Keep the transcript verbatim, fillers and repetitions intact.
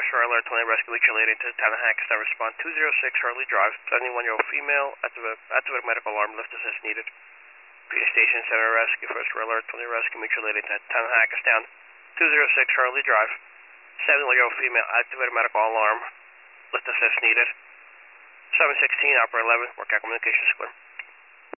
First Alert twenty Rescue related to Town of Hackensack. Respond two oh six Hurley Drive. seventy-one-year-old female. Activate, activate medical alarm. Lift assist needed. Peter Station Center Rescue. First Alert twenty Rescue related to Town of Hackensack. two oh six Hurley Drive. seventy-one-year-old female. Activate medical alarm. Lift assist needed. seven sixteen Operator eleven. Workout communications clear.